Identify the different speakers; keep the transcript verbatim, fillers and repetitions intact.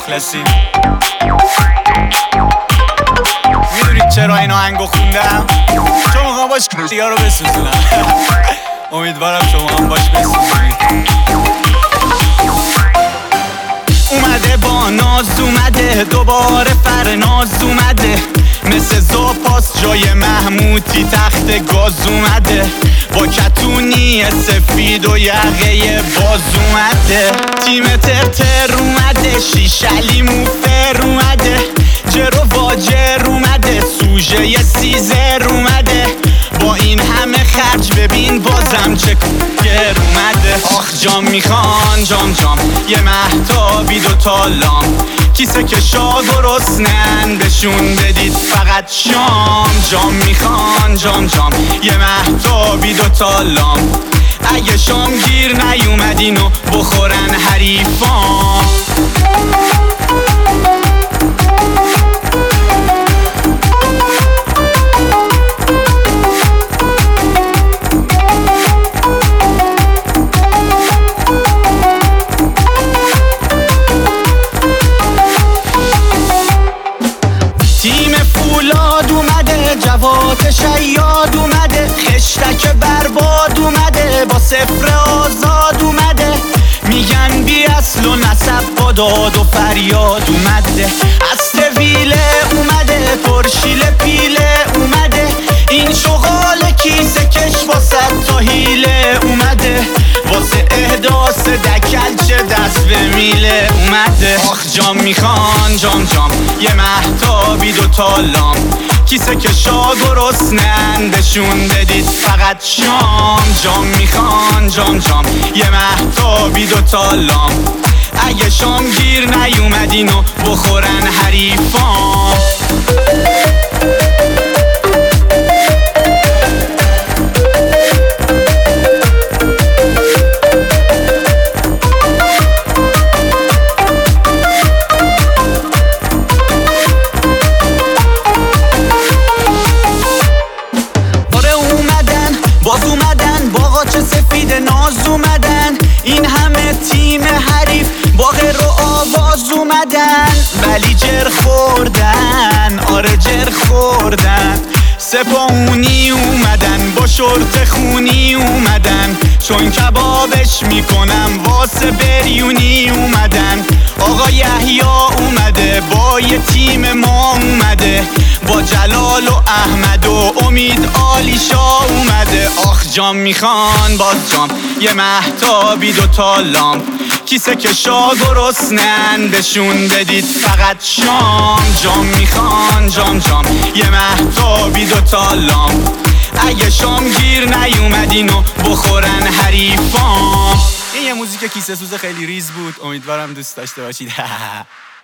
Speaker 1: مخلصی. میدونید چرا این آهنگو خوندم؟ چون میخوام باش دیگه رو بسوزونم. امیدوارم شما هم باش بسوزونید. اومده با ناز اومده دوباره فرناز اومده، مثل زاپاس جای محمودی تخت گاز اومده، با کتونی سفید و یقه باز اومده، تیم ترتر اومده، شیشلی موفر اومده، جر و واجر اومده، سوژه ی سیزر اومده، با این همه خرج ببین بازم چه کگر اومده. آخ جام میخوان جام جام یه مهتابی دوتا لام، کیسه کشا گرسنن بهشون بدید فقط شام. جام میخوان جام جام یه مهتابی دوتا لام، اگه شام گیر نیومدین و بخورن حریفان. تیم فولاد اومده، جواد شیاد اومده، خشتک برباد اومده، با صفر آزاد اومده، میگن بی اصل و نسب با داد و فریاد اومده، از ویله اومده، پرشیل پیله اومده، این شغال کیسه کش واسه تا هیله اومده، واسه احداث دکل چه دست به میله اومده. آخ جام میخوان جام جام یه مهتابی دوتا لام، کیسه کشا گرسنن بهشون بدید فقط شام. جام میخوان جام جام یه مهتابی دوتا لام، اگه شام گیر نیومدین و بخورن حریفان. باز اومدن با قاچ سفید ناز اومدن، این همه تیم حریف با غیر و آواز اومدن، ولی جر خوردن، آره جر خوردن، سپاهونی اومدن با شورت خونی اومدن، چون کبابش میکنم واسه بریونی اومدن. آقا یحیی اومده با یه تیم ما اومده، با جلال و احمد و امید عالی شاه اومده. آخ جام میخوان باز جام یه مهتابی دوتا لام، کیسه کشا گرسنن بهشون بدید فقط شام. جام میخوان جام جام یه مهتابی دوتا لام، اگه شام گیر نیومدین و بخورن حریفان. این یه موزیک کیسه سوز خیلی ریز بود، امیدوارم دوست داشته باشید.